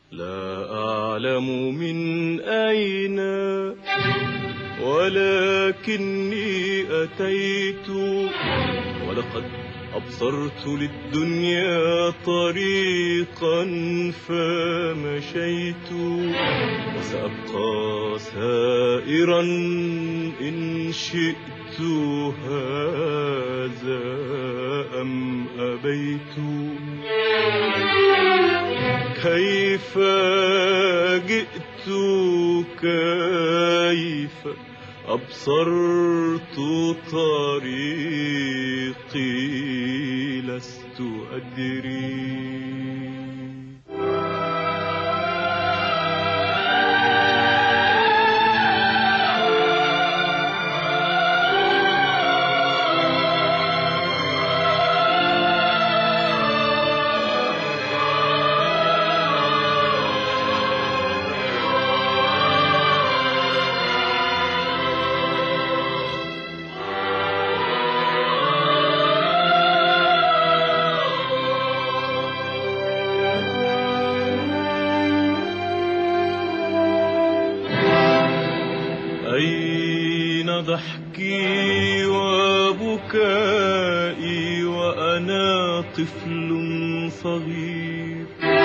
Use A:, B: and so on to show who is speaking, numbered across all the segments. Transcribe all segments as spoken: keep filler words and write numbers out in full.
A: لا أعلم من أين ولكني أتيت، ولقد أبصرت للدنيا طريقا فمشيت، وسأبقى سائرا إن شئت هذا أم أبيت. كيف جئت كيف أبصرت طريقي لست أدري. أين ضحكي وبكائي وأنا طفل صغير؟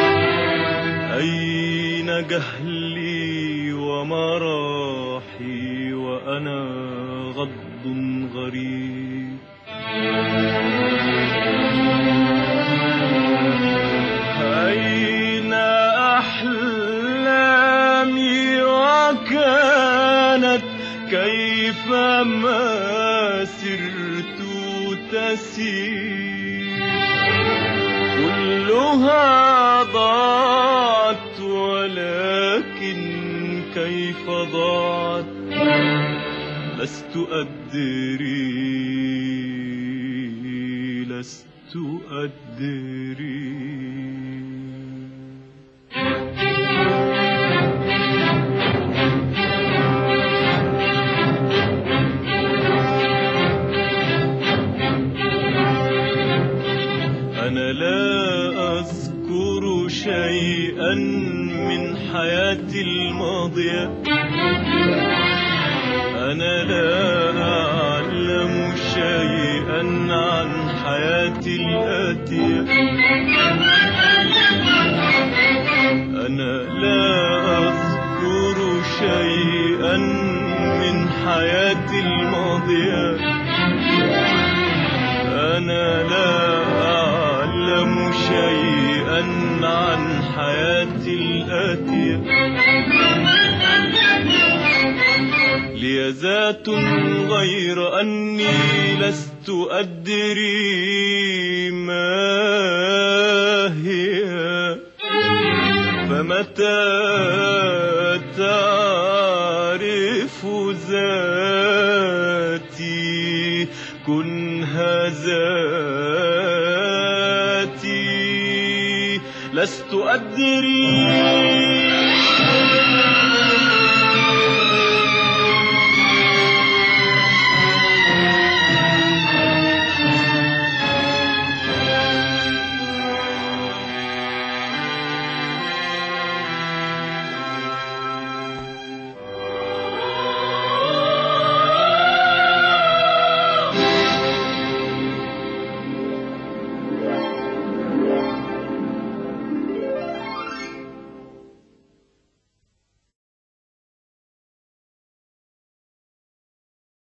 A: أين جهلي ومراحي وأنا غض غريب؟ أين أحلامي وكانت كيفما سرت تسير؟ كلها ضاعت ولكن كيف ضاعت لست أدري لست أدري. أنا لا أذكر شيئا من حياتي الماضية، أنا لا أعلم شيئا عن حياتي الآتية، أنا لا أذكر شيئا من حياتي الماضية، أنا لا أعلم شيئا عن حياتي الآتية. لي ذات غير أني لست أدري ما هي، فمتى تعرف ذاتي كنها ذاتي لست أدري